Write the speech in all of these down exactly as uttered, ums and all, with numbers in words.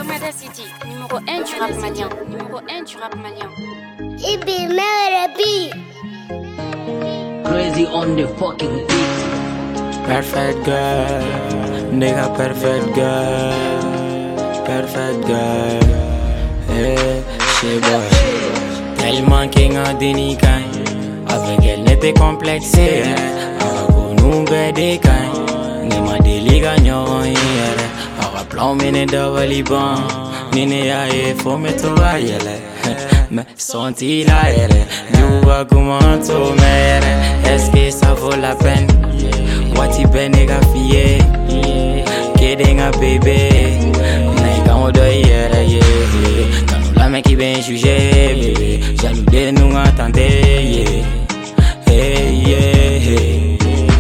Lomada City, numéro un du rap malien. Numéro un du rap malien. Ibi Merabi. Crazy on the fucking beat. Perfect girl, nigga perfect girl. Perfect girl, hey, she boy. Tellement qu'elle a déni kain. Avec elle n'était complexé. Avec nous bébé kain. Ni ma déli gagnant hier. Avec plan mine d'avaliban. Nine ya e faut me trouver mais sont-ils là elle? You va comment tu m'aimes? Est-ce que ça vaut la peine? What you been nigga fier? Kidding a baby. Nigga on doit y aller yeah. Quand la mec qui vient juger bébé, jaloux de nous attendre yeah. Hey yeah hey.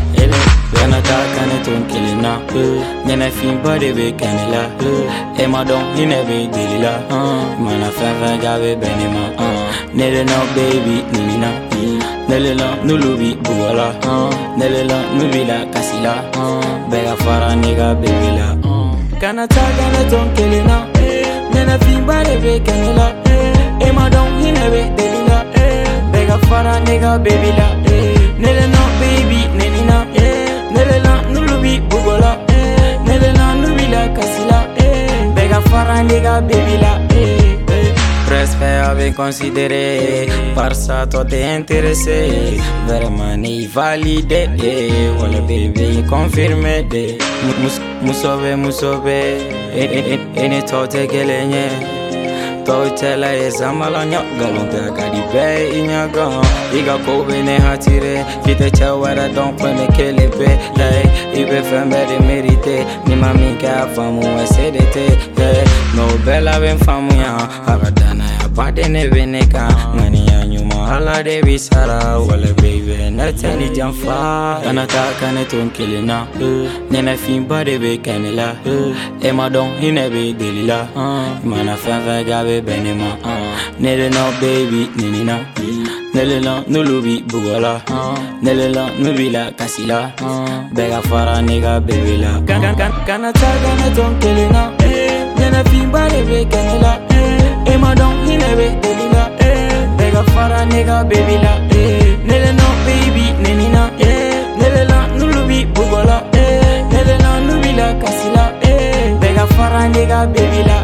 Nataka netunkilina Nyana fimba debe kanela Ema don hinebe delila Mana fefe gabe benima Nele na baby ninina Nele na nulubi buwala Nele na nubila kasila Bega fara nigga bebila Kanataka netunkilina Nyana fimba debe kanela Ema don hinebe delila Bega fara nigga bebila Nele na baby ninina Nelela nulubi bugola Nelela nubila kasila Bega fara nigga bebila Respect avec considéré Par ça toi t'es intéressé Vraiment ni validé Voilà bébé confirmé Musobe musobe Ene tote gelenye Totela ezamala nyagalonte akadi be inyaga Iga kobe ne hatire Fite chawara don pwene kelebe Hey, ibe fembe de merite Ni mami ka famu esedete Hey, no bela ben famu ya Agadana ya bade ne veneka Ngani ya nyuma hala de bisara Wale baby neteni jamfa Kanataka ne tunkilina Nena fimba de be kanila Ema don hinebe delila Mana fenfe gabe benima Nele na baby ninina Nele na nulubi bugola Nele na nubila kasila Bega fara nigga bebila Kanataka ne tunkilina Nena fimba de be kanila Ema don hinebe delila Bega fara nigga bebila Nele na baby ninina Nele na nulubi bugola Nele na nubila kasila Bega fara nigga bebila